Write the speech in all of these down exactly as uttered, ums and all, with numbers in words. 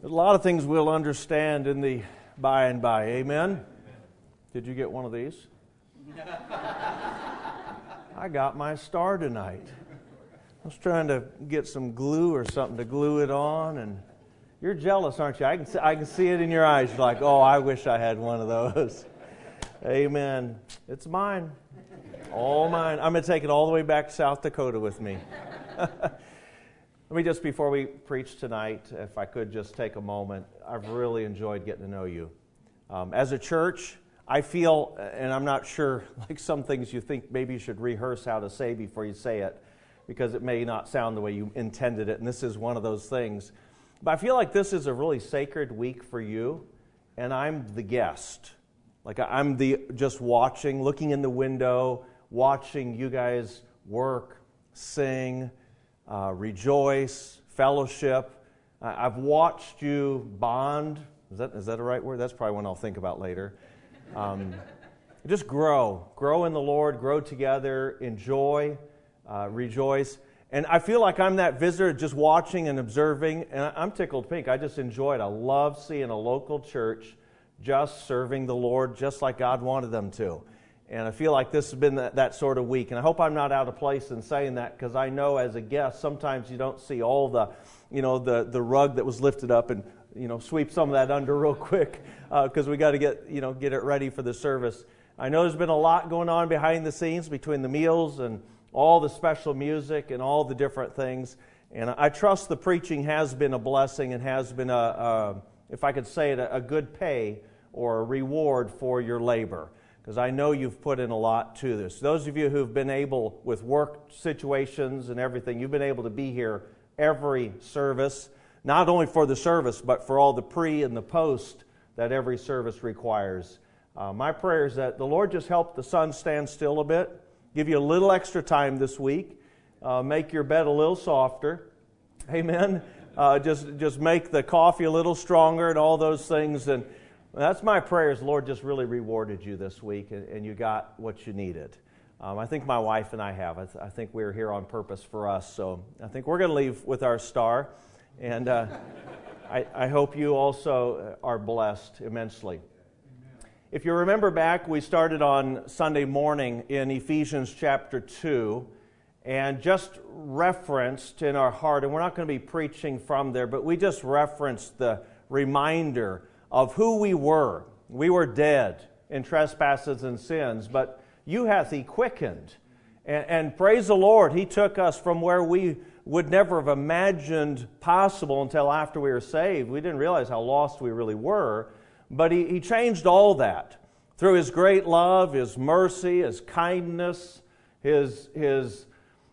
There's a lot of things we'll understand in the by and by. Amen? Amen. Did you get one of these? I got my star tonight. I was trying to get some glue or something to glue it on, and you're jealous, aren't you? I can see, I can see it in your eyes. You're like, oh, I wish I had one of those. Amen. It's mine. All mine. I'm going to take it all the way back to South Dakota with me. Let me just, before we preach tonight, if I could just take a moment. I've really enjoyed getting to know you. Um, as a church, I feel, and I'm not sure, like some things you think maybe you should rehearse how to say before you say it, because it may not sound the way you intended it, and this is one of those things. But I feel like this is a really sacred week for you, and I'm the guest. Like I'm the just watching, looking in the window, watching you guys work, sing, uh, rejoice, fellowship. Uh, I've watched you bond. Is that is that a right word? That's probably one I'll think about later. Um, just grow. Grow in the Lord. Grow together. Enjoy. Uh, rejoice. And I feel like I'm that visitor just watching and observing, and I'm tickled pink. I just enjoy it. I love seeing a local church just serving the Lord just like God wanted them to. And I feel like this has been that, that sort of week. And I hope I'm not out of place in saying that, because I know as a guest, sometimes you don't see all the, you know, the, the rug that was lifted up and, you know, sweep some of that under real quick, because uh, we got to get, you know, get it ready for the service. I know there's been a lot going on behind the scenes between the meals and all the special music and all the different things. And I trust the preaching has been a blessing and has been, a, a if I could say it, a, a good pay or a reward for your labor, because I know you've put in a lot to this. Those of you who've been able, with work situations and everything, you've been able to be here every service, not only for the service, but for all the pre and the post that every service requires. Uh, my prayer is that the Lord just help the sun stand still a bit, give you a little extra time this week, uh, make your bed a little softer, amen, uh, just, just make the coffee a little stronger and all those things. And that's my prayer, is the Lord just really rewarded you this week and, and you got what you needed. Um, I think my wife and I have. I, th- I think we're here on purpose for us, so I think we're going to leave with our star. And uh, I, I hope you also are blessed immensely. If you remember back, we started on Sunday morning in Ephesians chapter two, and just referenced in our heart, and we're not going to be preaching from there, but we just referenced the reminder of who we were. We were dead in trespasses and sins, but you hath He quickened. And, and praise the Lord, He took us from where we would never have imagined possible until after we were saved. We didn't realize how lost we really were. But he, he changed all that through His great love, His mercy, His kindness, His, His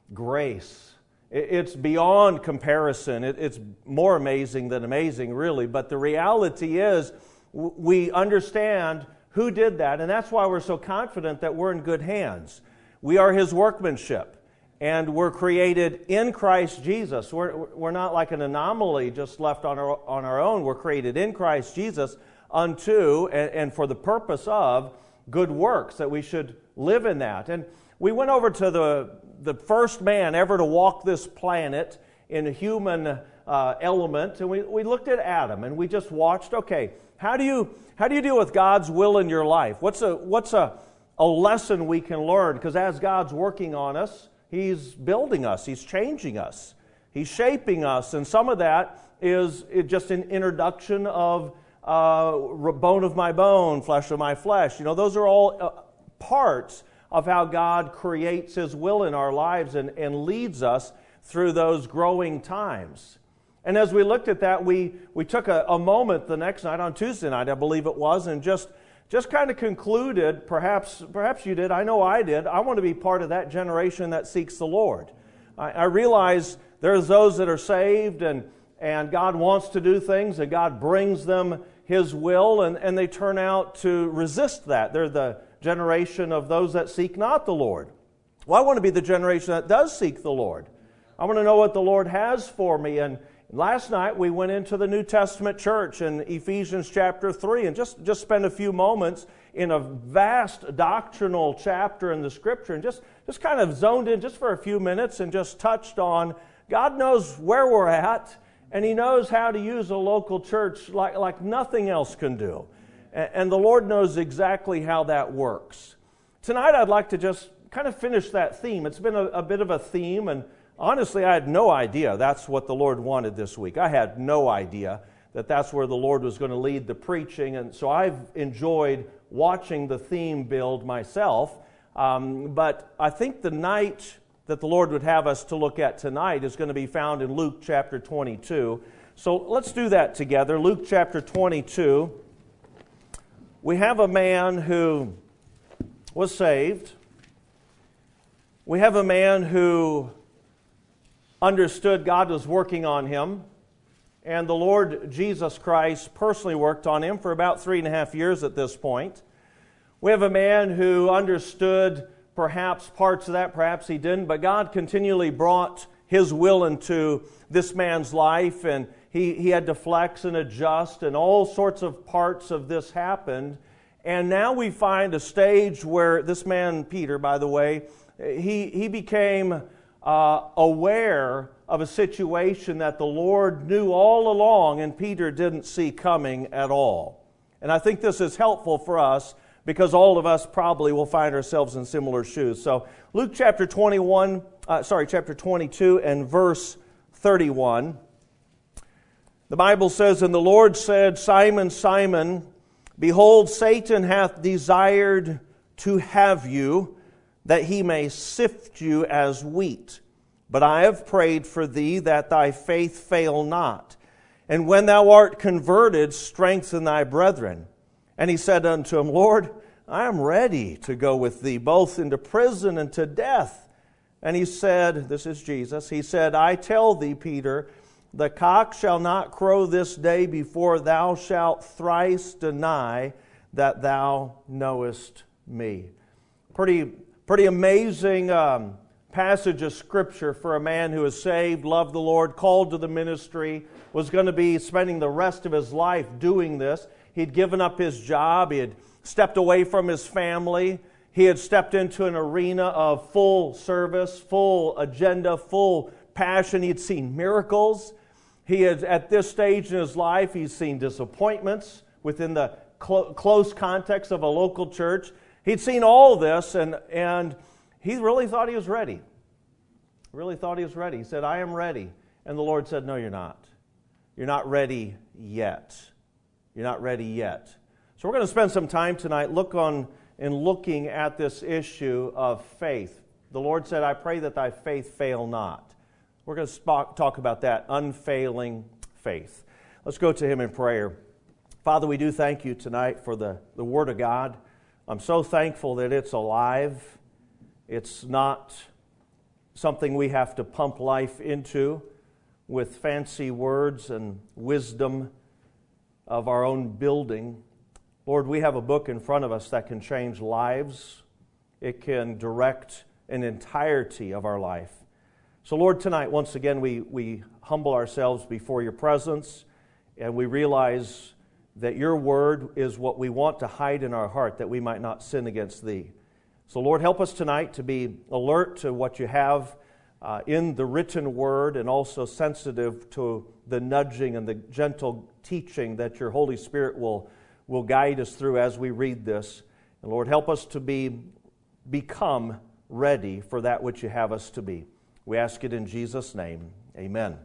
grace. It, it's beyond comparison. It, it's more amazing than amazing, really. But the reality is, w- we understand who did that, and that's why we're so confident that we're in good hands. We are His workmanship, and we're created in Christ Jesus. We're, we're not like an anomaly just left on our, on our own. We're created in Christ Jesus unto and, and for the purpose of good works, that we should live in that. And we went over to the, the first man ever to walk this planet in a human uh, element, and we, we looked at Adam, and we just watched, okay, how do you how do you deal with God's will in your life? What's a what's a, a lesson we can learn? Because as God's working on us, He's building us, He's changing us, He's shaping us, and some of that is just an introduction of Uh, bone of my bone, flesh of my flesh. You know, those are all uh, parts of how God creates His will in our lives and, and leads us through those growing times. And as we looked at that, we, we took a, a moment the next night, on Tuesday night, I believe it was, and just just kind of concluded, perhaps perhaps you did, I know I did, I want to be part of that generation that seeks the Lord. I, I realize there's those that are saved, and, and God wants to do things, and God brings them His will, and, and they turn out to resist that. They're the generation of those that seek not the Lord. Well, I want to be the generation that does seek the Lord. I want to know what the Lord has for me. And last night we went into the New Testament church in Ephesians chapter three, and just, just spend a few moments in a vast doctrinal chapter in the Scripture, and just, just kind of zoned in just for a few minutes and just touched on God knows where we're at, And He knows how to use a local church like, like nothing else can do. And, and the Lord knows exactly how that works. Tonight I'd like to just kind of finish that theme. It's been a, a bit of a theme, and honestly I had no idea that's what the Lord wanted this week. I had no idea that that's where the Lord was going to lead the preaching, and so I've enjoyed watching the theme build myself. Um, but I think the night that the Lord would have us to look at tonight is going to be found in Luke chapter twenty-two. So let's do that together. Luke chapter twenty-two. We have a man who was saved. We have a man who understood God was working on him. And the Lord Jesus Christ personally worked on him for about three and a half years at this point. We have a man who understood perhaps parts of that, perhaps he didn't, but God continually brought His will into this man's life, and he, he had to flex and adjust, and all sorts of parts of this happened. And now we find a stage where this man, Peter, by the way, he, he became uh, aware of a situation that the Lord knew all along and Peter didn't see coming at all. And I think this is helpful for us because all of us probably will find ourselves in similar shoes. So Luke chapter twenty-one, uh, sorry, chapter twenty-two and verse thirty-one. The Bible says, "And the Lord said, Simon, Simon, behold, Satan hath desired to have you, that he may sift you as wheat. But I have prayed for thee, that thy faith fail not. And when thou art converted, strengthen thy brethren. And he said unto him, Lord, I am ready to go with thee, both into prison and to death. And he said," this is Jesus, he said, "I tell thee, Peter, the cock shall not crow this day before thou shalt thrice deny that thou knowest me." Pretty, pretty amazing um, passage of Scripture for a man who is saved, loved the Lord, called to the ministry, was going to be spending the rest of his life doing this. He'd given up his job. He had stepped away from his family. He had stepped into an arena of full service, full agenda, full passion. He had seen miracles. He had, at this stage in his life, he's seen disappointments within the clo- close context of a local church. He'd seen all this, and, and he really thought he was ready. Really thought he was ready. He said, "I am ready." And the Lord said, "No, you're not. You're not ready yet. You're not ready yet." So we're going to spend some time tonight look on in looking at this issue of faith. The Lord said, "I pray that thy faith fail not." We're going to talk about that, unfailing faith. Let's go to Him in prayer. Father, we do thank You tonight for the, the Word of God. I'm so thankful that it's alive. It's not something we have to pump life into with fancy words and wisdom of our own building. Lord, we have a book in front of us that can change lives. It can direct an entirety of our life. So Lord, tonight, once again, we, we humble ourselves before Your presence, and we realize that Your word is what we want to hide in our heart, that we might not sin against Thee. So Lord, help us tonight to be alert to what You have uh, in the written word, and also sensitive to the nudging and the gentle teaching that Your Holy Spirit will, will guide us through as we read this. And Lord, help us to be become ready for that which You have us to be. We ask it in Jesus' name. Amen.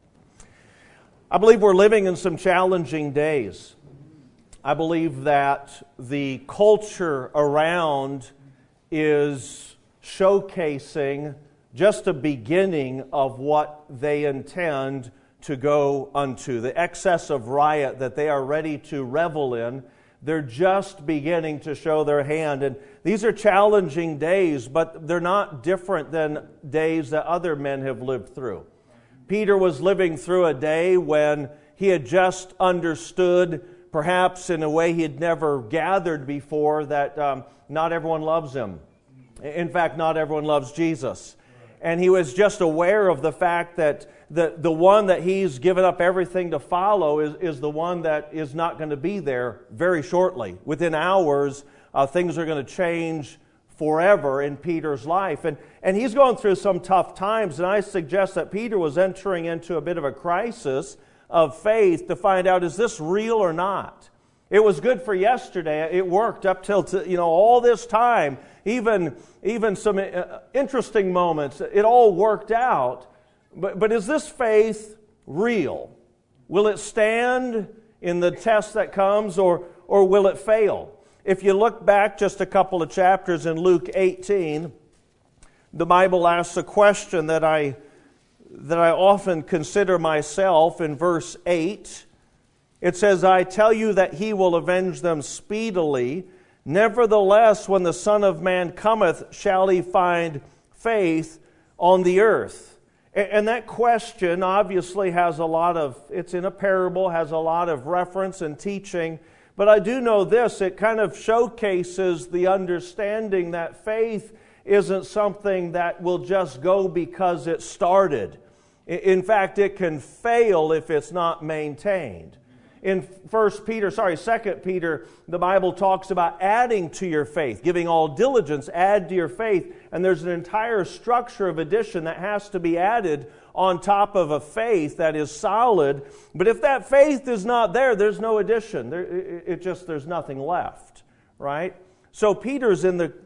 I believe we're living in some challenging days. I believe that the culture around is showcasing just a beginning of what they intend to go unto. The excess of riot that they are ready to revel in, they're just beginning to show their hand. And these are challenging days, but they're not different than days that other men have lived through. Peter was living through a day when he had just understood, perhaps in a way he had never gathered before, that um, not everyone loves him. In fact, not everyone loves Jesus. And he was just aware of the fact that the, the one that he's given up everything to follow is, is the one that is not going to be there very shortly. Within hours, uh, things are going to change forever in Peter's life. And, and he's going through some tough times, and I suggest that Peter was entering into a bit of a crisis of faith to find out, is this real or not? It was good for yesterday. It worked up till, to, you know, all this time, even, even some interesting moments. It all worked out. But, but is this faith real? Will it stand in the test that comes, or, or will it fail? If you look back just a couple of chapters in Luke eighteen, the Bible asks a question that I, that I often consider myself in verse eight. It says, I tell you that he will avenge them speedily. Nevertheless, when the Son of Man cometh, shall he find faith on the earth? And that question obviously has a lot of, it's in a parable, has a lot of reference and teaching. But I do know this, it kind of showcases the understanding that faith isn't something that will just go because it started. In fact, it can fail if it's not maintained. In First Peter, sorry, Second Peter, the Bible talks about adding to your faith, giving all diligence, add to your faith, and there's an entire structure of addition that has to be added on top of a faith that is solid. But if that faith is not there, there's no addition. There, it, it just, there's nothing left, right? So Peter's in the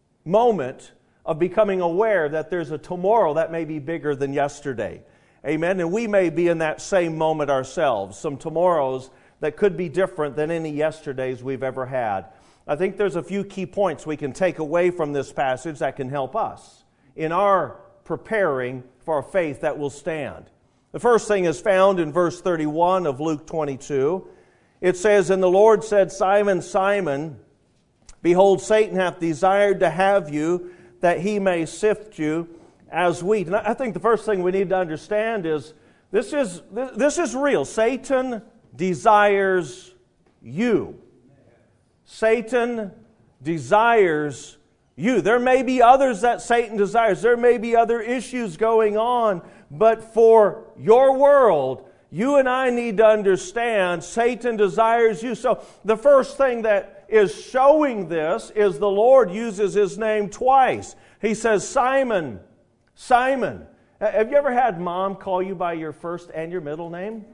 moment of becoming aware that there's a tomorrow that may be bigger than yesterday. Amen. And we may be in that same moment ourselves, some tomorrows that could be different than any yesterdays we've ever had. I think there's a few key points we can take away from this passage that can help us in our preparing for a faith that will stand. The first thing is found in verse thirty-one of Luke twenty-two. It says, And the Lord said, Simon, Simon, behold, Satan hath desired to have you, that he may sift you as wheat. And I think the first thing we need to understand is this is this is real. Satan desires you. Satan desires you. There may be others that Satan desires. There may be other issues going on. But for your world, you and I need to understand Satan desires you. So the first thing that is showing this is the Lord uses His name twice. He says, Simon, Simon. Have you ever had mom call you by your first and your middle name?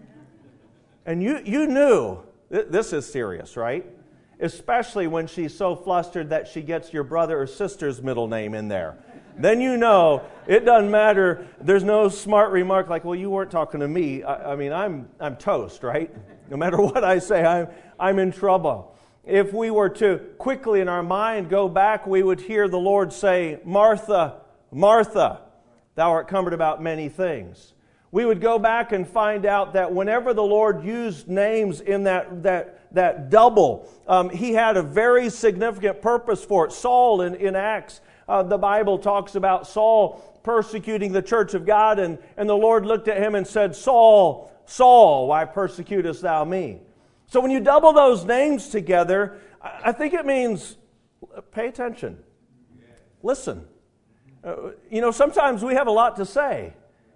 And you, you knew, this is serious, right? Especially when she's so flustered that she gets your brother or sister's middle name in there. Then you know, it doesn't matter. There's no smart remark like, well, you weren't talking to me. I, I mean, I'm I'm toast, right? No matter what I say, I'm, I'm in trouble. If we were to quickly in our mind go back, we would hear the Lord say, Martha, Martha, thou art cumbered about many things. We would go back and find out that whenever the Lord used names in that that that double, um, He had a very significant purpose for it. Saul in, in Acts, uh, the Bible talks about Saul persecuting the church of God, and, and the Lord looked at him and said, Saul, Saul, why persecutest thou me? So when you double those names together, I think it means pay attention. Listen. Uh, you know, sometimes we have a lot to say.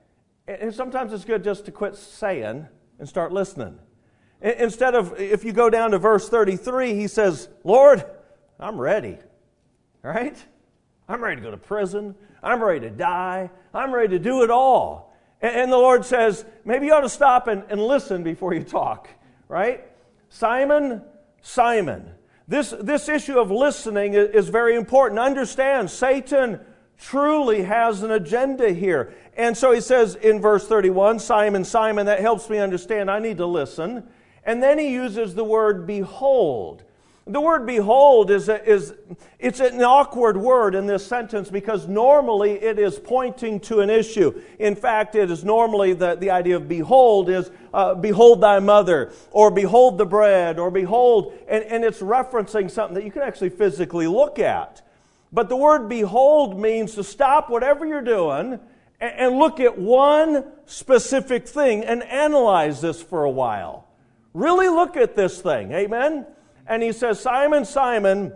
And sometimes it's good just to quit saying and start listening. Instead of, if you go down to verse thirty-three, he says, Lord, I'm ready. Right? I'm ready to go to prison. I'm ready to die. I'm ready to do it all. And the Lord says, maybe you ought to stop and, and listen before you talk. Right? Simon, Simon. This, this issue of listening is very important. Understand, Satan truly has an agenda here. And so he says in verse thirty-one, Simon, Simon, that helps me understand I need to listen. And then he uses the word behold. The word behold is, a, is it's an awkward word in this sentence because normally it is pointing to an issue. In fact, it is normally the, the idea of behold is uh, behold thy mother, or behold the bread, or behold, and, and it's referencing something that you can actually physically look at. But the word behold means to stop whatever you're doing and, and look at one specific thing and analyze this for a while. Really look at this thing, amen? And he says, Simon, Simon,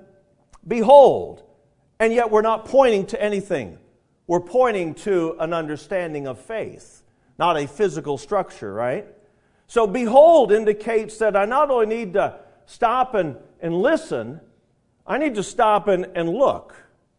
behold. And yet we're not pointing to anything. We're pointing to an understanding of faith, not a physical structure, right? So behold indicates that I not only need to stop and, and listen, I need to stop and, and look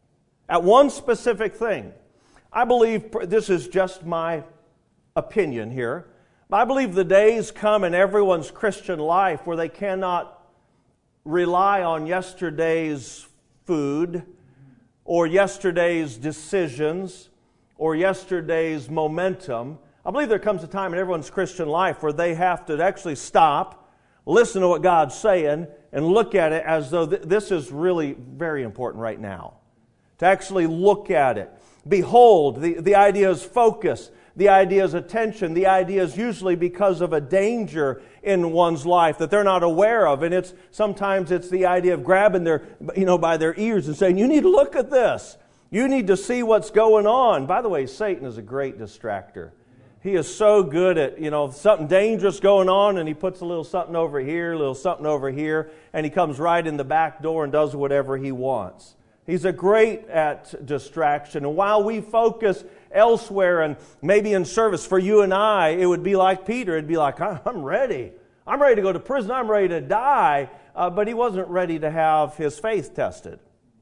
at one specific thing. I believe, this is just my opinion here, I believe the days come in everyone's Christian life where they cannot rely on yesterday's food or yesterday's decisions or yesterday's momentum. I believe there comes a time in everyone's Christian life where they have to actually stop, listen to what God's saying, and look at it as though th- this is really very important right now. To actually look at it. Behold, the, the idea is focus. The idea is attention. The idea is usually because of a danger in one's life that they're not aware of. And it's sometimes it's the idea of grabbing their, you know, by their ears and saying, you need to look at this. You need to see what's going on. By the way, Satan is a great distractor. He is so good at, you know, something dangerous going on, and he puts a little something over here, a little something over here, and he comes right in the back door and does whatever he wants. He's a great at distraction. And while we focus elsewhere and maybe in service for you and I, it would be like Peter. It'd be like, I'm ready. I'm ready to go to prison. I'm ready to die. Uh, but he wasn't ready to have his faith tested.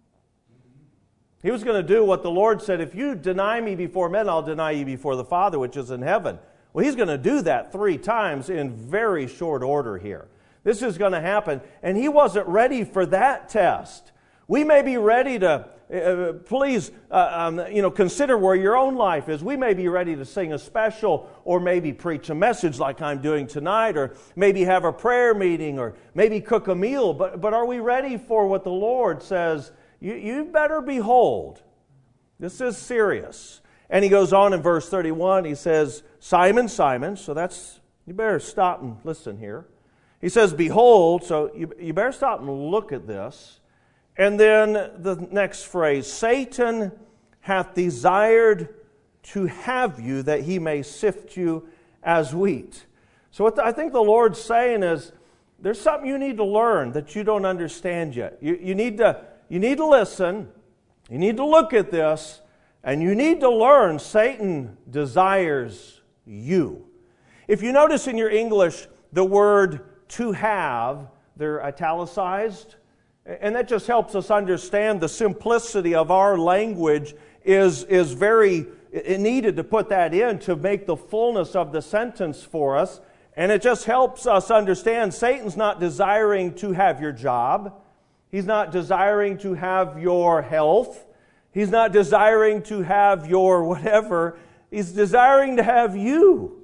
He was going to do what the Lord said, if you deny me before men, I'll deny you before the Father which is in heaven. Well, he's going to do that three times in very short order here. This is going to happen. And he wasn't ready for that test. We may be ready to, uh, please, uh, um, you know, consider where your own life is. We may be ready to sing a special or maybe preach a message like I'm doing tonight, or maybe have a prayer meeting, or maybe cook a meal. But, but are we ready for what the Lord says? You, you better behold. This is serious. And he goes on in verse thirty-one. He says, Simon, Simon. So that's, you better stop and listen here. He says, behold. So you, you better stop and look at this. And then the next phrase, Satan hath desired to have you that he may sift you as wheat. So what the, I think the Lord's saying is, there's something you need to learn that you don't understand yet. You, you, need to, you need to listen, you need to look at this, and you need to learn Satan desires you. If you notice in your English, the word to have, they're italicized. And that just helps us understand the simplicity of our language is, is very it needed to put that in to make the fullness of the sentence for us. And it just helps us understand Satan's not desiring to have your job. He's not desiring to have your health. He's not desiring to have your whatever. He's desiring to have you.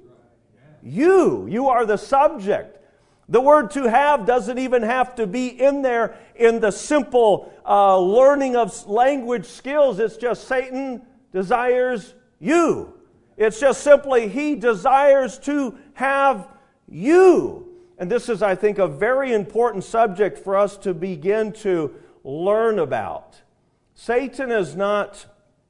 You. You are the subject. The word to have doesn't even have to be in there in the simple uh, learning of language skills. It's just Satan desires you. It's just simply he desires to have you. And this is, I think, a very important subject for us to begin to learn about. Satan is not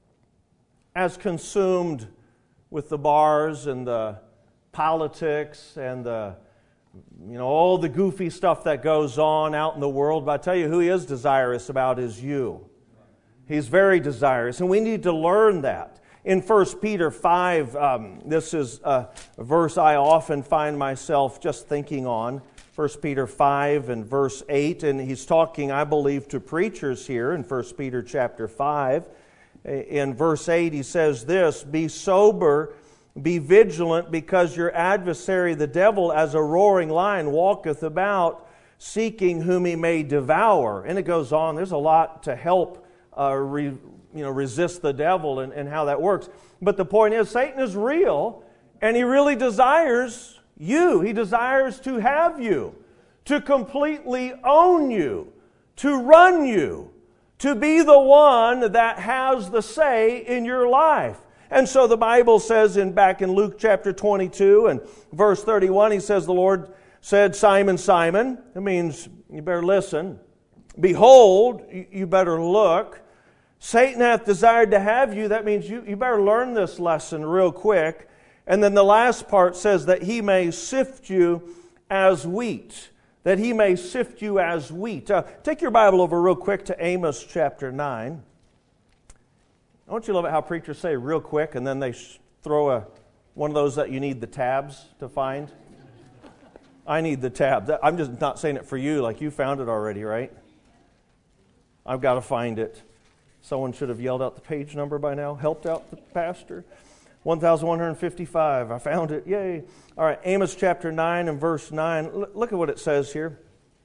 as consumed with the bars and the politics and the You know, all the goofy stuff that goes on out in the world. But I tell you, who he is desirous about is you. He's very desirous, and we need to learn that. In First Peter five, um, this is a verse I often find myself just thinking on. First Peter five and verse eight, and he's talking, I believe, to preachers here in First Peter chapter five. In verse eight, he says this, be sober, be vigilant, because your adversary, the devil, as a roaring lion, walketh about, seeking whom he may devour. And it goes on. There's a lot to help uh, re, you know, resist the devil and, and how that works. But the point is, Satan is real, and he really desires you. He desires to have you, to completely own you, to run you, to be the one that has the say in your life. And so the Bible says in back in Luke chapter twenty-two and verse thirty-one, he says, the Lord said, Simon, Simon. It means you better listen. Behold, you better look. Satan hath desired to have you. That means you, you better learn this lesson real quick. And then the last part says that he may sift you as wheat. That he may sift you as wheat. Uh, take your Bible over real quick to Amos chapter nine. Don't you love it how preachers say real quick and then they throw a one of those that you need the tabs to find? I need the tab. I'm just not saying it for you, like you found it already, right? I've got to find it. Someone should have yelled out the page number by now, helped out the pastor. one thousand one hundred fifty-five. I found it. Yay. All right, Amos chapter nine and verse nine. L- look at what it says here.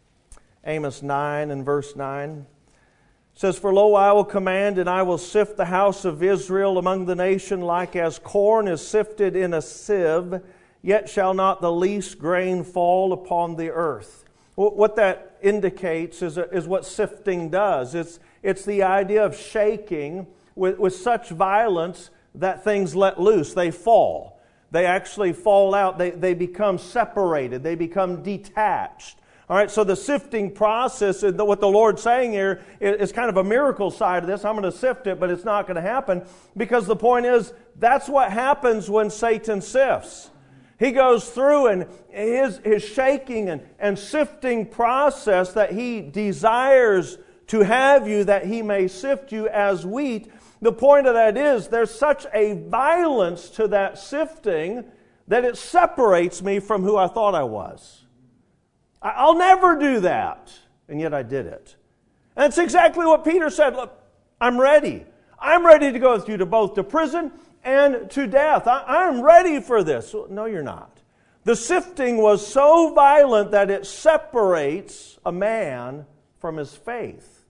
Amos nine and verse nine. It says, "For lo, I will command, and I will sift the house of Israel among the nation like as corn is sifted in a sieve, yet shall not the least grain fall upon the earth." What that indicates is, is what sifting does. It's, it's the idea of shaking with, with such violence that things let loose. They fall. They actually fall out. They, they become separated. They become detached. All right, so the sifting process, and what the Lord's saying here is kind of a miracle side of this. I'm going to sift it, but it's not going to happen, because the point is, that's what happens when Satan sifts. He goes through, and his, his shaking and, and sifting process that he desires to have you, that he may sift you as wheat. The point of that is, there's such a violence to that sifting that it separates me from who I thought I was. I'll never do that. And yet I did it. And it's exactly what Peter said. Look, I'm ready. I'm ready to go with you to both to prison and to death. I, I'm ready for this. No, you're not. The sifting was so violent that it separates a man from his faith.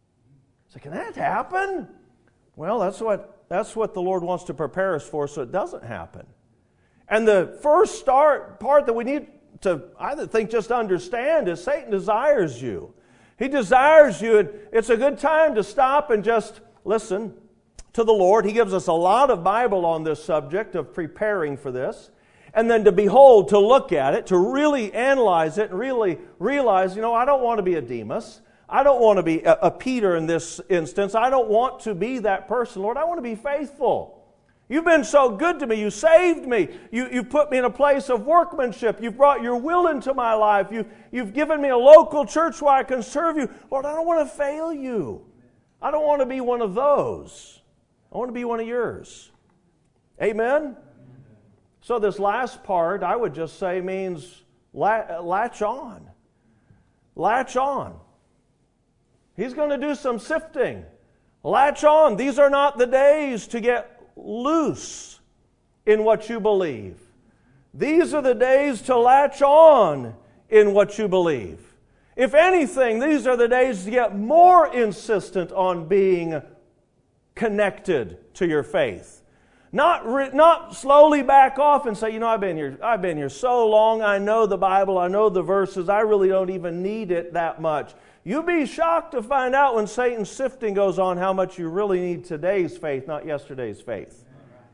So can that happen? Well, that's what, that's what the Lord wants to prepare us for, so it doesn't happen. And the first start part that we need to, I think, just understand is Satan desires you. He desires you, and it's a good time to stop and just listen to the Lord. He gives us a lot of Bible on this subject of preparing for this. And then to behold, to look at it, to really analyze it, and really realize, you know, I don't want to be a Demas. I don't want to be a, a Peter in this instance. I don't want to be that person. Lord, I want to be faithful. You've been so good to me. You saved me. You, you put me in a place of workmanship. You've brought your will into my life. You, you've given me a local church where I can serve you. Lord, I don't want to fail you. I don't want to be one of those. I want to be one of yours. Amen? So this last part, I would just say, means latch on. Latch on. He's going to do some sifting. Latch on. These are not the days to get loose in what you believe. These are the days to latch on in what you believe. If anything, these are the days to get more insistent on being connected to your faith. Not, re- not slowly back off and say, you know, I've been here, I've been here so long, I know the Bible, I know the verses, I really don't even need it that much. You'll be shocked to find out when Satan's sifting goes on how much you really need today's faith, not yesterday's faith.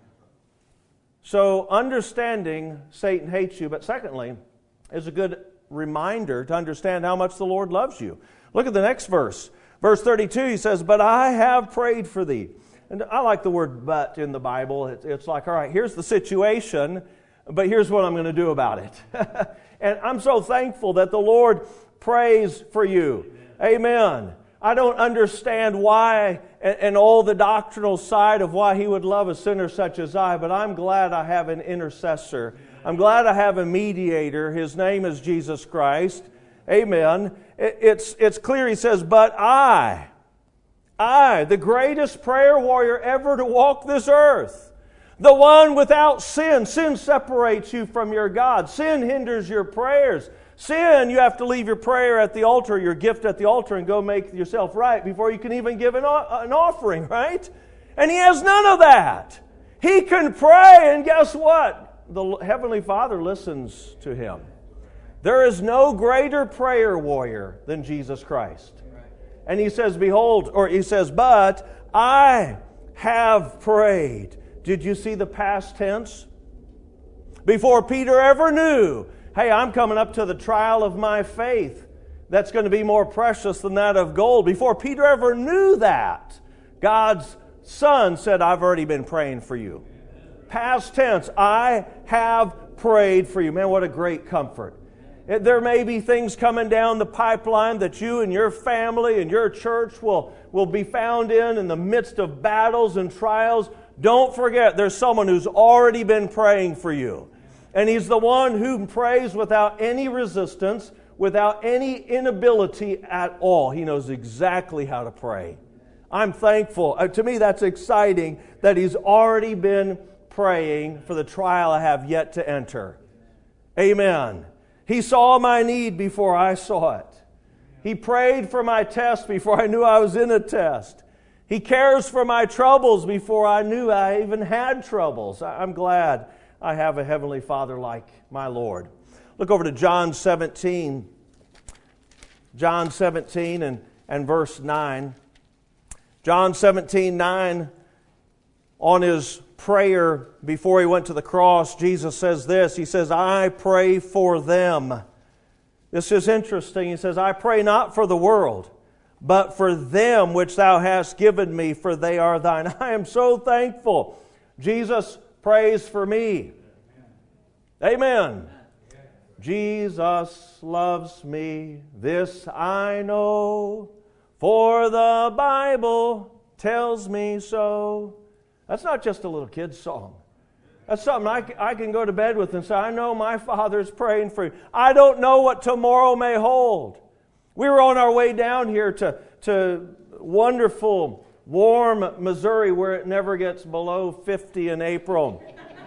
So understanding Satan hates you, but secondly, is a good reminder to understand how much the Lord loves you. Look at the next verse. Verse thirty-two, he says, "But I have prayed for thee." And I like the word "but" in the Bible. It's like, all right, here's the situation, but here's what I'm going to do about it. And I'm so thankful that the Lord prays for you. Amen. I don't understand why and, and all the doctrinal side of why He would love a sinner such as I, but I'm glad I have an intercessor. I'm glad I have a mediator. His name is Jesus Christ. Amen. It, it's, it's clear, He says, "But I, I, the greatest prayer warrior ever to walk this earth, the one without sin. Sin separates you from your God. Sin hinders your prayers. Sin, you have to leave your prayer at the altar, your gift at the altar, and go make yourself right before you can even give an, an offering, right? And He has none of that. He can pray, and guess what? The Heavenly Father listens to him. There is no greater prayer warrior than Jesus Christ. And He says, behold, or He says, "But I have prayed." Did you see the past tense? Before Peter ever knew, hey, I'm coming up to the trial of my faith that's going to be more precious than that of gold. Before Peter ever knew that, God's Son said, "I've already been praying for you." Past tense, I have prayed for you. Man, what a great comfort. There may be things coming down the pipeline that you and your family and your church will, will be found in in the midst of battles and trials. Don't forget, there's someone who's already been praying for you. And He's the one who prays without any resistance, without any inability at all. He knows exactly how to pray. I'm thankful. Uh, to me, that's exciting that He's already been praying for the trial I have yet to enter. Amen. He saw my need before I saw it. He prayed for my test before I knew I was in a test. He cares for my troubles before I knew I even had troubles. I'm glad I have a Heavenly Father like my Lord. Look over to John seventeen. John seventeen and, and verse nine. John seventeen, nine, on His prayer before He went to the cross, Jesus says this. He says, I pray for them. This is interesting. He says, I pray not for the world, but for them which Thou hast given me, for they are Thine. I am so thankful. Jesus prays for me. Amen. Jesus loves me, this I know, for the Bible tells me so. That's not just a little kid's song. That's something I, I can go to bed with and say, I know my Father's praying for you. I don't know what tomorrow may hold. We were on our way down here to, to wonderful, warm Missouri where it never gets below fifty in April.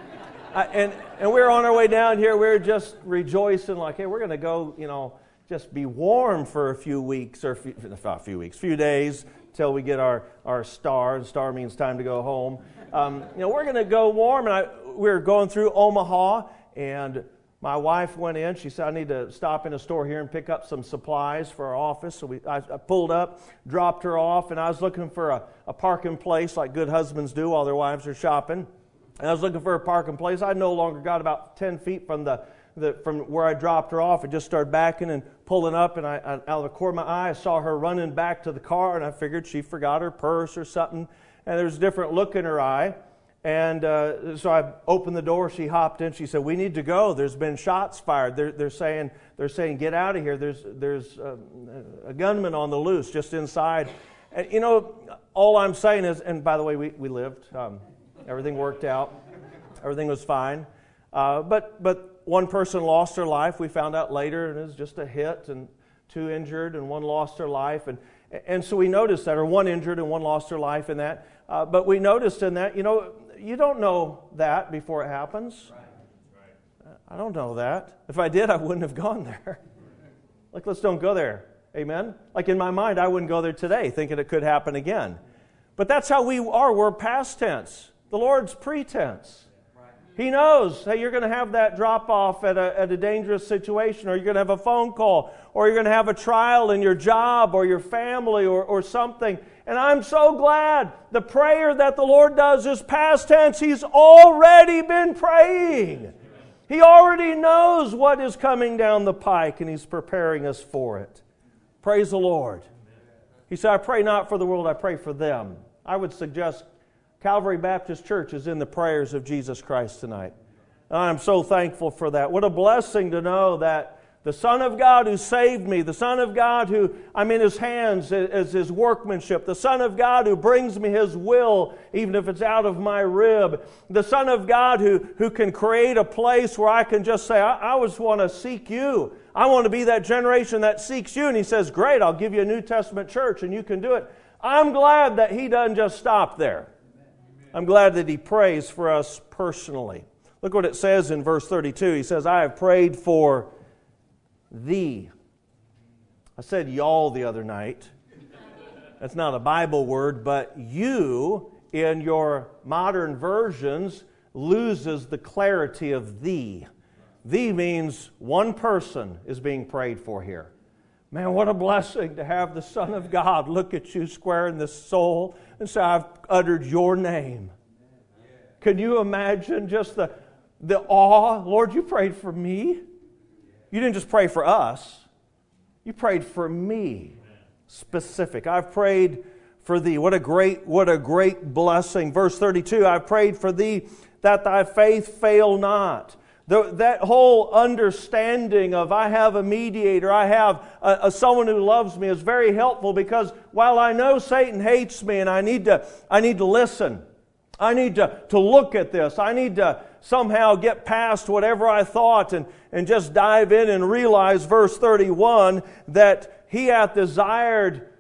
I, and, and we were on our way down here. We were just rejoicing like, hey, we're going to go, you know, just be warm for a few weeks, or a few, not a few weeks, few days, till we get our, our star. And star means time to go home. Um, you know, we're going to go warm. And I, we were going through Omaha, and my wife went in. She said, I need to stop in a store here and pick up some supplies for our office. So we, I, I pulled up, dropped her off, and I was looking for a, a parking place like good husbands do while their wives are shopping. And I was looking for a parking place. I no longer got about ten feet from the, the from where I dropped her off. I just started backing and pulling up, and I, I out of the corner of my eye, I saw her running back to the car, and I figured she forgot her purse or something. And there was a different look in her eye. And uh, so I opened the door. She hopped in. She said, "We need to go. There's been shots fired. They're, they're saying, they're saying, get out of here. There's there's uh, a gunman on the loose just inside." And you know, all I'm saying is, and by the way, we we lived. Um, everything worked out. Everything was fine. Uh, but but one person lost her life. We found out later, and it was just a hit, and two injured, and one lost her life. And and so we noticed that, or one injured and one lost her life in that. Uh, but we noticed in that, you know, you don't know that before it happens. Right. Right. I don't know that. If I did, I wouldn't have gone there. Like, let's don't go there. Amen? Like in my mind, I wouldn't go there today thinking it could happen again. But that's how we are. We're past tense. The Lord's pretense. He knows, hey, you're going to have that drop-off at a, at a dangerous situation, or you're going to have a phone call, or you're going to have a trial in your job or your family or, or something. And I'm so glad the prayer that the Lord does is past tense. He's already been praying. He already knows what is coming down the pike, and He's preparing us for it. Praise the Lord. He said, I pray not for the world, I pray for them. I would suggest Calvary Baptist Church is in the prayers of Jesus Christ tonight. And I'm so thankful for that. What a blessing to know that the Son of God who saved me, the Son of God who I'm in His hands as His workmanship, the Son of God who brings me His will, even if it's out of my rib, the Son of God who, who can create a place where I can just say, I, I just want to seek You. I want to be that generation that seeks You. And He says, great, I'll give you a New Testament church and you can do it. I'm glad that He doesn't just stop there. I'm glad that He prays for us personally. Look what it says in verse thirty-two. He says, I have prayed for thee. I said y'all the other night. That's not a Bible word, but you in your modern versions loses the clarity of thee. Thee means one person is being prayed for here. Man, what a blessing to have the Son of God look at you square in the soul and say, I've uttered Your name. Can you imagine just the, the awe? Lord, You prayed for me. You didn't just pray for us. You prayed for me. Specific. I've prayed for thee. What a great, what a great blessing. Verse thirty-two, I've prayed for thee that thy faith fail not. The, that whole understanding of I have a mediator, I have a, a someone who loves me is very helpful, because while I know Satan hates me and I need to, I need to listen, I need to, to look at this, I need to somehow get past whatever I thought and, and just dive in and realize, verse thirty-one, that He hath desired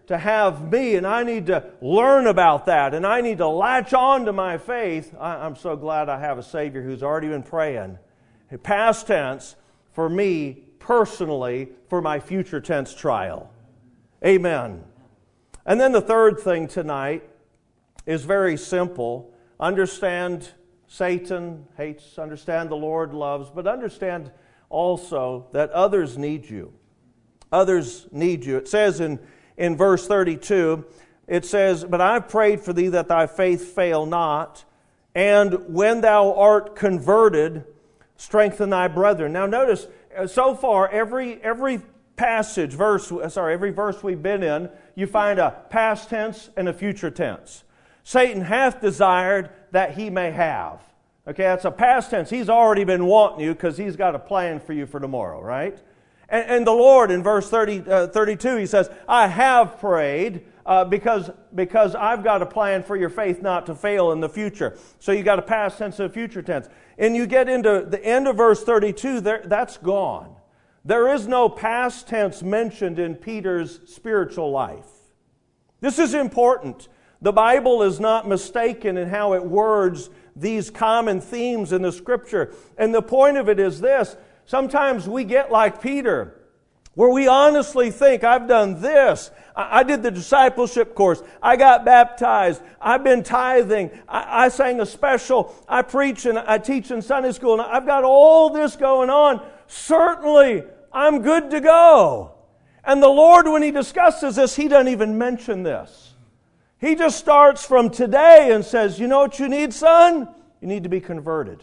to have me, and I need to learn about that, and I need to latch on to my faith, I, I'm so glad I have a Savior who's already been praying, past tense, for me personally, for my future tense trial. Amen. And then the third thing tonight is very simple. Understand Satan hates, understand the Lord loves, but understand also that others need you. Others need you. It says in, in verse thirty-two, it says, "But I've prayed for thee that thy faith fail not, and when thou art converted, strengthen thy brethren." Now notice, so far, every every passage, verse, sorry, every verse we've been in, you find a past tense and a future tense. Satan hath desired that he may have. Okay, that's a past tense. He's already been wanting you because he's got a plan for you for tomorrow, right? And, and the Lord in verse thirty, uh, thirty-two, He says, "I have prayed uh, because, because I've got a plan for your faith not to fail in the future." So you got a past tense and a future tense. And you get into the end of verse thirty-two, there, that's gone. There is no past tense mentioned in Peter's spiritual life. This is important. The Bible is not mistaken in how it words these common themes in the Scripture. And the point of it is this: sometimes we get like Peter, where we honestly think, I've done this. I did the discipleship course. I got baptized. I've been tithing. I, I sang a special. I preach and I teach in Sunday school. And I've got all this going on. Certainly, I'm good to go. And the Lord, when He discusses this, He doesn't even mention this. He just starts from today and says, you know what you need, son? You need to be converted.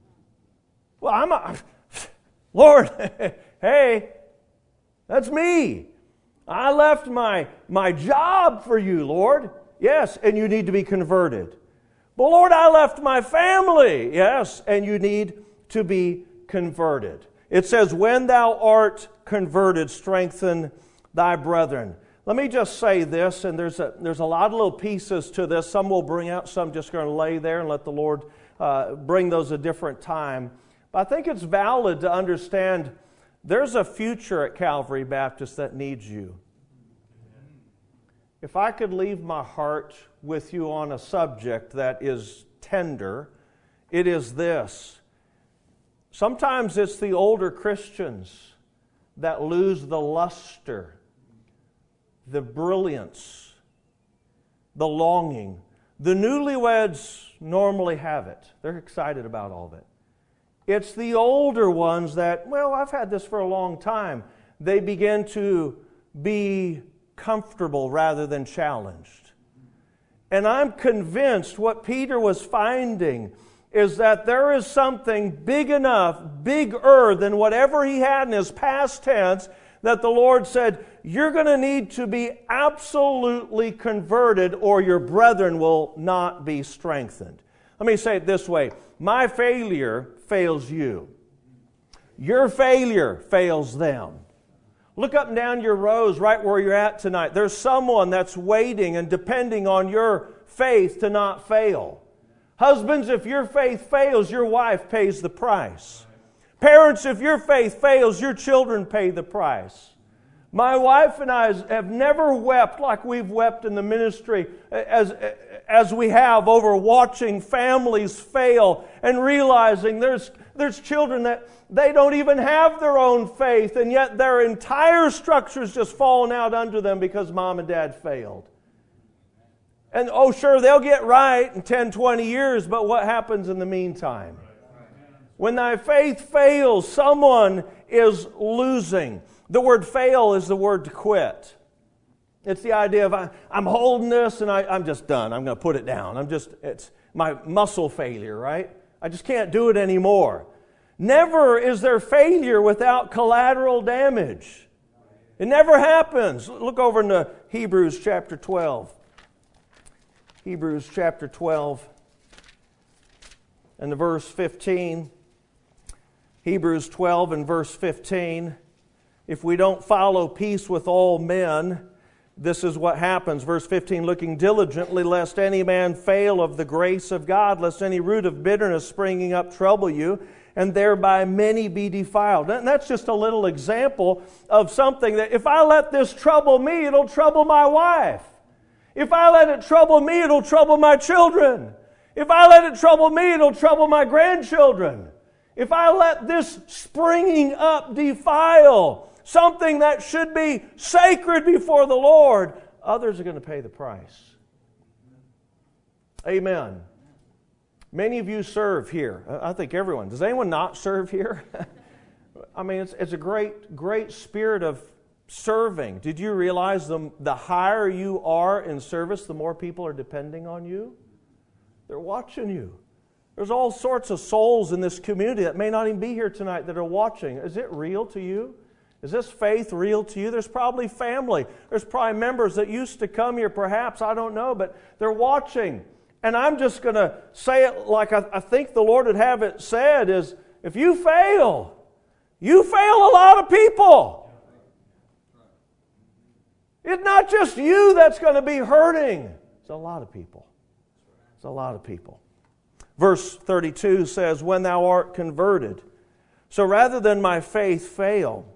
Well, I'm a... Lord, hey, that's me. I left my, my job for you, Lord. Yes, and you need to be converted. But Lord, I left my family. Yes, and you need to be converted. It says, when thou art converted, strengthen thy brethren. Let me just say this, and there's a, there's a lot of little pieces to this. Some we'll bring out, some just going to lay there and let the Lord uh, bring those a different time. But I think it's valid to understand there's a future at Calvary Baptist that needs you. If I could leave my heart with you on a subject that is tender, it is this. Sometimes it's the older Christians that lose the luster, the brilliance, the longing. The newlyweds normally have it. They're excited about all of it. It's the older ones that, well, I've had this for a long time. They begin to be comfortable rather than challenged. And I'm convinced what Peter was finding is that there is something big enough, bigger than whatever he had in his past tense, that the Lord said, you're going to need to be absolutely converted or your brethren will not be strengthened. Let me say it this way. My failure fails you. Your failure fails them. Look up and down your rows right where you're at tonight. There's someone that's waiting and depending on your faith to not fail. Husbands, if your faith fails, your wife pays the price. Parents, if your faith fails, your children pay the price. My wife and I have never wept like we've wept in the ministry as, as we have over watching families fail and realizing there's, there's children that they don't even have their own faith, and yet their entire structure's just fallen out under them because mom and dad failed. And oh, sure, they'll get right in ten, twenty years, but what happens in the meantime? When thy faith fails, someone is losing. The word fail is the word to quit. It's the idea of I, I'm holding this and I, I'm just done. I'm going to put it down. I'm just, it's my muscle failure, right? I just can't do it anymore. Never is there failure without collateral damage. It never happens. Look over into Hebrews chapter twelve. Hebrews chapter twelve and the verse fifteen. Hebrews twelve and verse fifteen. If we don't follow peace with all men, this is what happens. Verse fifteen, looking diligently lest any man fail of the grace of God, lest any root of bitterness springing up trouble you, and thereby many be defiled. And that's just a little example of something that if I let this trouble me, it'll trouble my wife. If I let it trouble me, it'll trouble my children. If I let it trouble me, it'll trouble my grandchildren. If I let this springing up defile something that should be sacred before the Lord, others are going to pay the price. Amen. Many of you serve here. I think everyone. Does anyone not serve here? I mean, it's, it's a great, great spirit of serving. Did you realize the, the higher you are in service, the more people are depending on you? They're watching you. There's all sorts of souls in this community that may not even be here tonight that are watching. Is it real to you? Is this faith real to you? There's probably family. There's probably members that used to come here perhaps, I don't know, but they're watching. And I'm just going to say it like I, I think the Lord would have it said is, if you fail, you fail a lot of people. It's not just you that's going to be hurting. It's a lot of people. It's a lot of people. Verse thirty-two says, when thou art converted. So rather than my faith fail,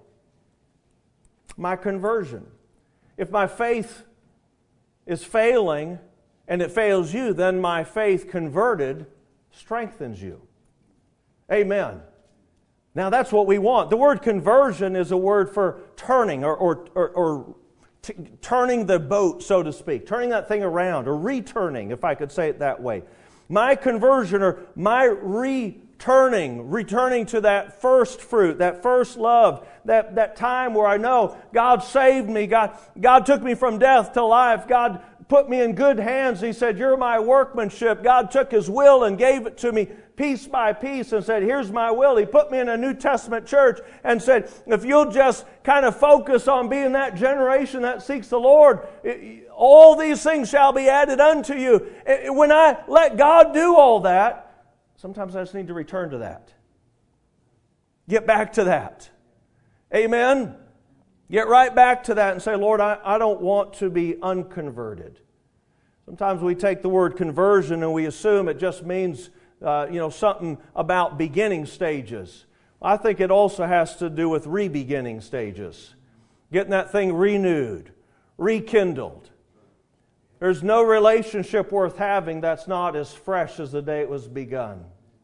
my conversion. If my faith is failing and it fails you, then my faith converted strengthens you. Amen. Now that's what we want. The word conversion is a word for turning or, or, or, or t- turning the boat, so to speak. Turning that thing around or returning, if I could say it that way. My conversion or my returning, returning to that first fruit, that first love, that, that time where I know God saved me, God, God took me from death to life, God put me in good hands. He said, you're my workmanship. God took His will and gave it to me piece by piece and said, here's my will. He put me in a New Testament church and said, if you'll just kind of focus on being that generation that seeks the Lord, all these things shall be added unto you. When I let God do all that, sometimes I just need to return to that. Get back to that. Amen? Get right back to that and say, Lord, I, I don't want to be unconverted. Sometimes we take the word conversion and we assume it just means uh, you know, something about beginning stages. I think it also has to do with re-beginning stages. Getting that thing renewed, rekindled. There's no relationship worth having that's not as fresh as the day it was begun.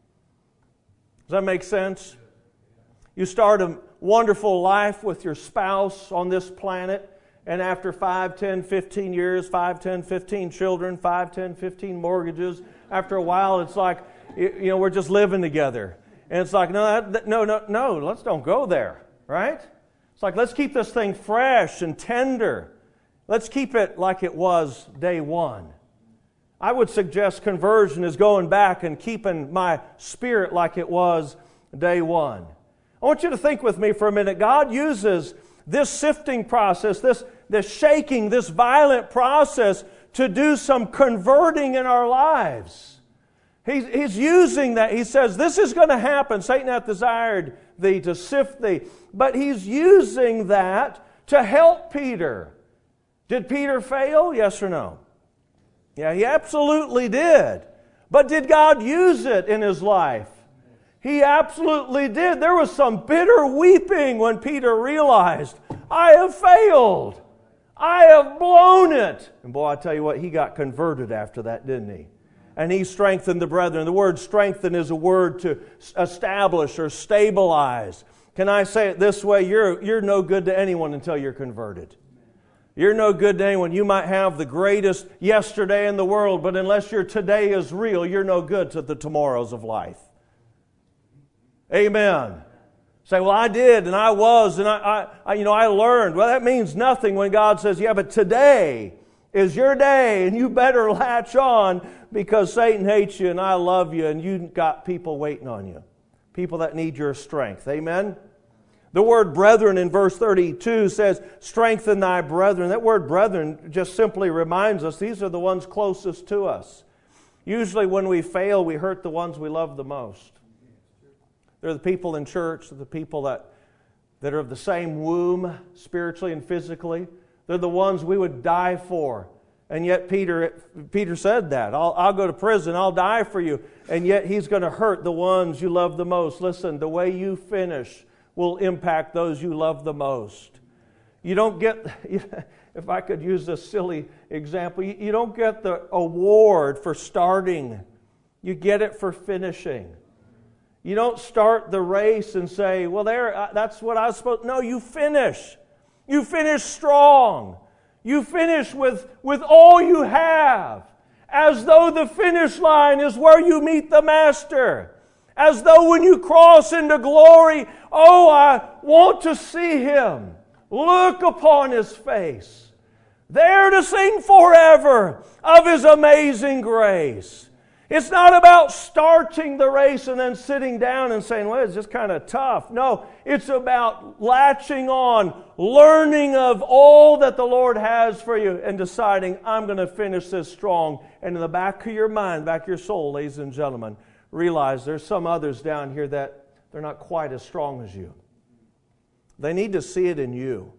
Does that make sense? You start a wonderful life with your spouse on this planet, and after five, ten, fifteen years, five, ten, fifteen children, five, ten, fifteen mortgages, after a while it's like, you know, we're just living together. And it's like, no, that, no, no, no, let's don't go there, right? It's like, let's keep this thing fresh and tender. Let's keep it like it was day one. I would suggest conversion is going back and keeping my spirit like it was day one. I want you to think with me for a minute. God uses this sifting process, this, this shaking, this violent process to do some converting in our lives. He's, he's using that. He says, this is going to happen. Satan hath desired thee to sift thee. But He's using that to help Peter. Did Peter fail? Yes or no? Yeah, he absolutely did. But did God use it in his life? He absolutely did. There was some bitter weeping when Peter realized, I have failed. I have blown it. And boy, I tell you what, he got converted after that, didn't he? And he strengthened the brethren. The word strengthen is a word to establish or stabilize. Can I say it this way? You're, you're no good to anyone until you're converted. You're no good to anyone. You might have the greatest yesterday in the world, but unless your today is real, you're no good to the tomorrows of life. Amen. Say, well, I did, and I was, and I, I, you know, I learned. Well, that means nothing when God says, yeah, but today is your day, and you better latch on because Satan hates you, and I love you, and you've got people waiting on you. People that need your strength. Amen? The word brethren in verse thirty-two says, strengthen thy brethren. That word brethren just simply reminds us these are the ones closest to us. Usually when we fail, we hurt the ones we love the most. They're the people in church, they're the people that, that are of the same womb, spiritually and physically. They're the ones we would die for. And yet Peter Peter said that. I'll, I'll go to prison. I'll die for you. And yet he's going to hurt the ones you love the most. Listen, the way you finish will impact those you love the most. You don't get, if I could use this silly example, you don't get the award for starting. You get it for finishing. You don't start the race and say, well, there, that's what I was supposed to. No, you finish. You finish strong. You finish with, with all you have, as though the finish line is where you meet the Master. As though when you cross into glory, oh, I want to see Him. Look upon His face. There to sing forever of His amazing grace. It's not about starting the race and then sitting down and saying, well, it's just kind of tough. No, it's about latching on, learning of all that the Lord has for you, and deciding, I'm going to finish this strong. And in the back of your mind, back of your soul, ladies and gentlemen, realize there's some others down here that they're not quite as strong as you. They need to see it in you.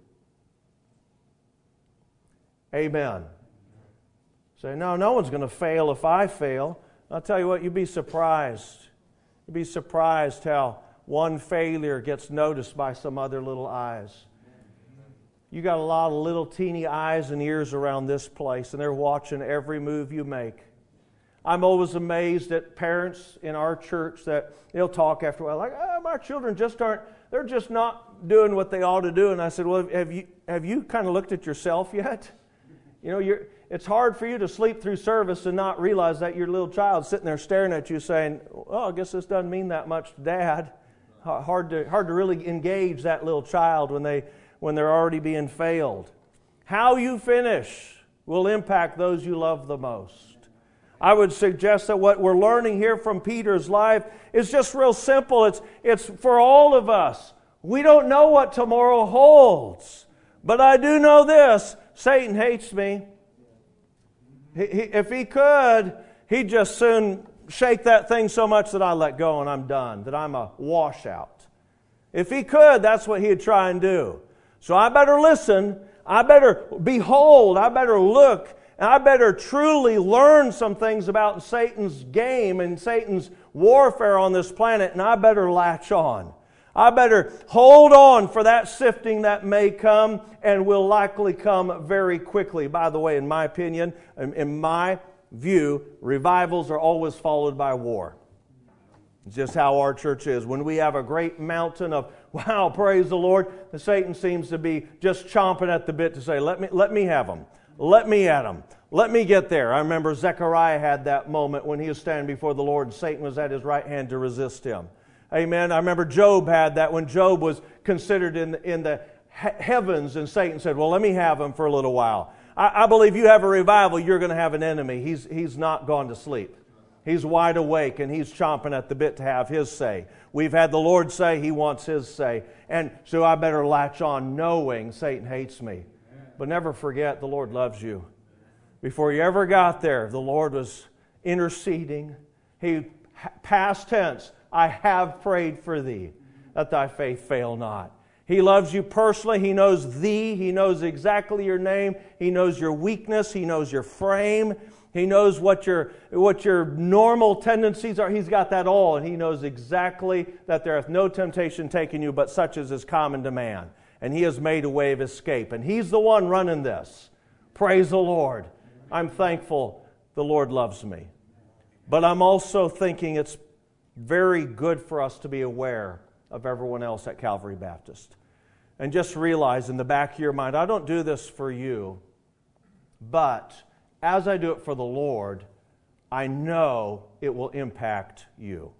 Amen. Say, no, no one's going to fail if I fail. I'll tell you what, you'd be surprised. You'd be surprised how one failure gets noticed by some other little eyes. You got a lot of little teeny eyes and ears around this place, and they're watching every move you make. I'm always amazed at parents in our church that they'll talk after a while, like, oh, my children just aren't, they're just not doing what they ought to do. And I said, well, have you have you kind of looked at yourself yet? You know, you're, it's hard for you to sleep through service and not realize that your little child sitting there staring at you saying, oh, I guess this doesn't mean that much to Dad. Hard to, hard to really engage that little child when, they, when they're already being failed. How you finish will impact those you love the most. I would suggest that what we're learning here from Peter's life is just real simple. It's, it's for all of us. We don't know what tomorrow holds. But I do know this. Satan hates me. He, he, if he could, he'd just soon shake that thing so much that I let go and I'm done, that I'm a washout. If he could, that's what he'd try and do. So I better listen. I better behold. I better look. And I better truly learn some things about Satan's game and Satan's warfare on this planet, and I better latch on. I better hold on for that sifting that may come and will likely come very quickly. By the way, in my opinion, in my view, revivals are always followed by war. It's just how our church is. When we have a great mountain of, wow, praise the Lord, the Satan seems to be just chomping at the bit to say, let me, let me have them. Let me at them. Let me get there. I remember Zechariah had that moment when he was standing before the Lord and Satan was at his right hand to resist him. Amen. I remember Job had that when Job was considered in the, in the he- heavens and Satan said, well, let me have him for a little while. I, I believe you have a revival, you're going to have an enemy. He's, he's not gone to sleep. He's wide awake and he's chomping at the bit to have his say. We've had the Lord say he wants his say. And so I better latch on knowing Satan hates me. But never forget the Lord loves you. Before you ever got there, the Lord was interceding. He, past tense, I have prayed for thee, that thy faith fail not. He loves you personally. He knows thee. He knows exactly your name. He knows your weakness. He knows your frame. He knows what your, what your normal tendencies are. He's got that all, and He knows exactly that there hath no temptation taken you, but such as is common to man. And He has made a way of escape. And He's the one running this. Praise the Lord. I'm thankful the Lord loves me. But I'm also thinking it's very good for us to be aware of everyone else at Calvary Baptist. And just realize in the back of your mind, I don't do this for you, but as I do it for the Lord, I know it will impact you.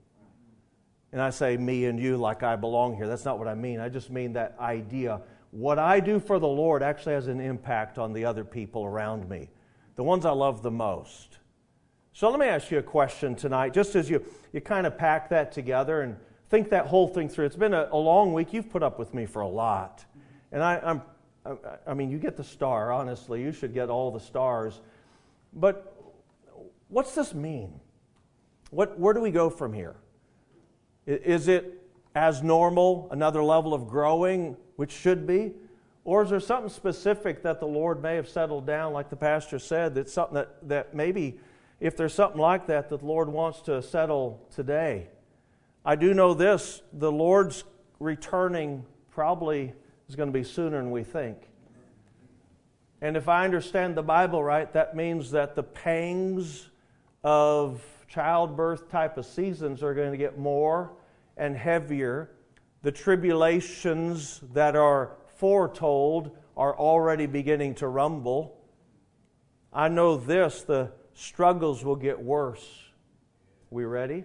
And I say me and you like I belong here. That's not what I mean. I just mean that idea. What I do for the Lord actually has an impact on the other people around me, the ones I love the most. So let me ask you a question tonight, just as you, you kind of pack that together and think that whole thing through. It's been a, a long week. You've put up with me for a lot. And I, I'm, I, I mean, you get the star, honestly. You should get all the stars. But what's this mean? What, where do we go from here? Is it as normal, another level of growing, which should be? Or is there something specific that the Lord may have settled down, like the pastor said, that's something that, that maybe, if there's something like that, that the Lord wants to settle today? I do know this, the Lord's returning probably is going to be sooner than we think. And if I understand the Bible right, that means that the pangs of childbirth type of seasons are going to get more and heavier. The tribulations that are foretold are already beginning to rumble. I know this, the struggles will get worse. We ready?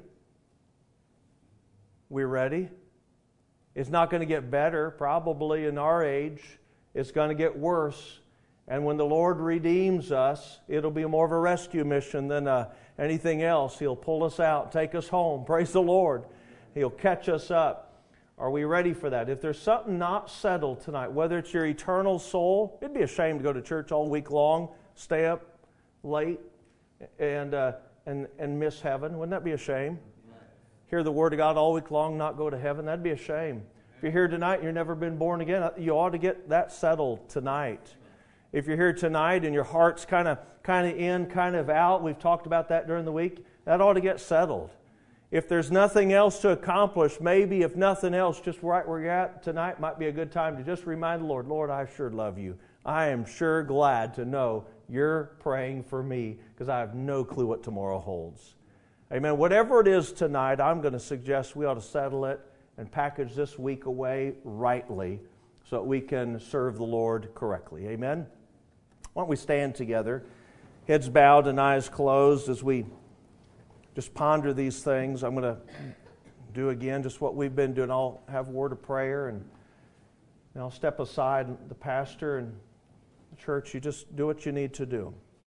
We ready? It's not going to get better, probably in our age. It's going to get worse. And when the Lord redeems us, it'll be more of a rescue mission than uh, anything else. He'll pull us out, take us home. Praise the Lord. He'll catch us up. Are we ready for that? If there's something not settled tonight, whether it's your eternal soul, it'd be a shame to go to church all week long, stay up late, and uh, and and miss heaven. Wouldn't that be a shame? Hear the Word of God all week long, not go to heaven. That'd be a shame. If you're here tonight and you've never been born again, you ought to get that settled tonight. If you're here tonight and your heart's kind of kind of in, kind of out, we've talked about that during the week, that ought to get settled. If there's nothing else to accomplish, maybe if nothing else, just right where you're at tonight might be a good time to just remind the Lord, Lord, I sure love you. I am sure glad to know you're praying for me because I have no clue what tomorrow holds. Amen. Whatever it is tonight, I'm going to suggest we ought to settle it and package this week away rightly so that we can serve the Lord correctly. Amen. Why don't we stand together, heads bowed and eyes closed as we just ponder these things. I'm going to do again just what we've been doing. I'll have a word of prayer and I'll step aside, the pastor and the church, you just do what you need to do.